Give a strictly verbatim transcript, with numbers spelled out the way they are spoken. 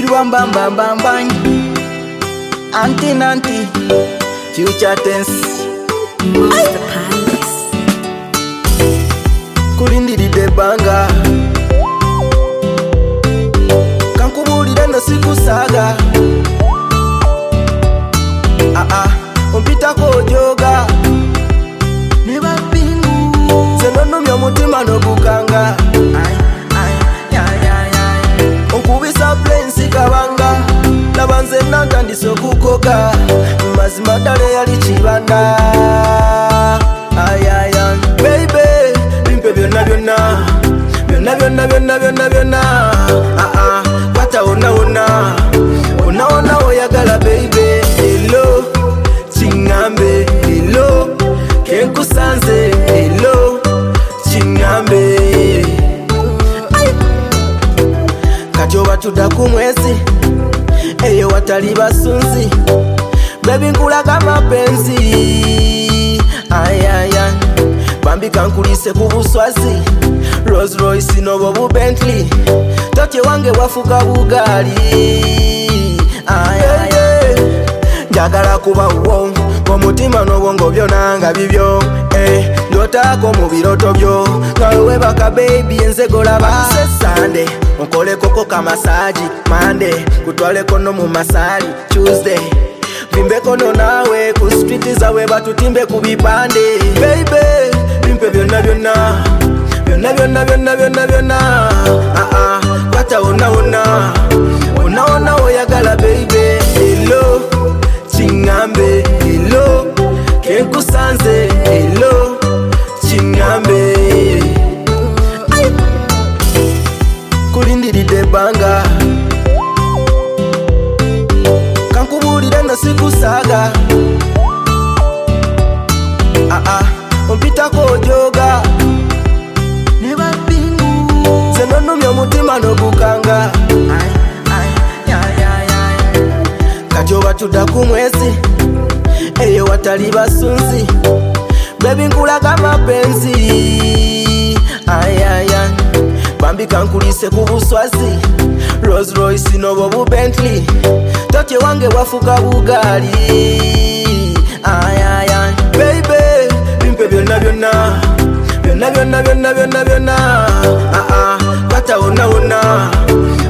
bam bam bam bam bang. Auntie nanti, future tense. Master Palace. Kulindi di de banga. Kankubulira no sikusaga. Ah ah, umpita ko joga. Neba bingu. Zenono mya mutima no bukanga. Ay ay ay ay ay. Onkubisa plains kabanga. Nabanze natandise okukoga. Mazima dale yali chibanda. Ay ay ay. Baby, bimpe byonna byonna. Byonna byonna byonna byonna byonna. Ah ah, kwata ona ona. Ona ona oyagala baby. Hello, chingambe. Hello, kenkusanze. Hello, chingambe. Kati watuda kumwezi. Eyo watali basunzi. Baby nkulaga mapenzi. Ay ay ay. Bambi kankulise kubuswazi. Rolls Royce nobo bu Bentley. Toke wange wafuka bugali. Ay ay ay. Njagala kuba uwo. Omutima n'obwongo byonanga bibyo. Eh, ndotako mu biroto byo. Ngawe baka baby enzegola base Sunday. Onkole koko ka massage Monday. Kutwale kono mu masali Tuesday. Bimbe kono nawe ku street zawe batutimbe ku bipande. Baby, bimpe byonna byonna. Byonna byonna byonna byonna byonna. Ah ah, kwata ona ona. Ona ona oyagala baby. Hello, chingambe. Hello, kenkusanze. Hello, chingambe. Kulindi de banga. Kankubulira no sikusaga. Ah ah, umpita ko joga. Neba bingu. Zenono mya mutima no bukanga. Ay ay ay ay ay. Kati watuda kumwezi. Eyo watali basunzi. Baby nkulaga mapenzi. Ay ay ay. Bambi kankulise kubuswazi. Rolls Royce nobo bu Bentley. Toke wange wafuka bugali. Ay ay ay. Baby, bimpe byonna byonna. Byonna byonna byonna byonna byonna. Ah ah, kwata ona ona.